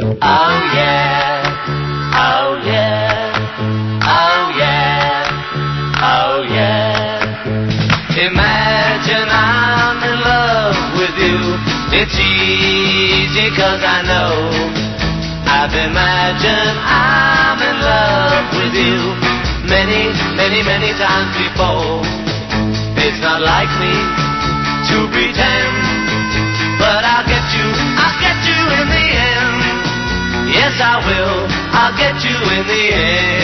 Oh yeah, oh yeah, oh yeah, oh yeah. Imagine I'm in love with you. It's easy 'cause I know I've imagined I'm in love with you many, many, many times before. It's not like me to pretend, but I'll get you in the end. Yes, I will, I'll get you in the end.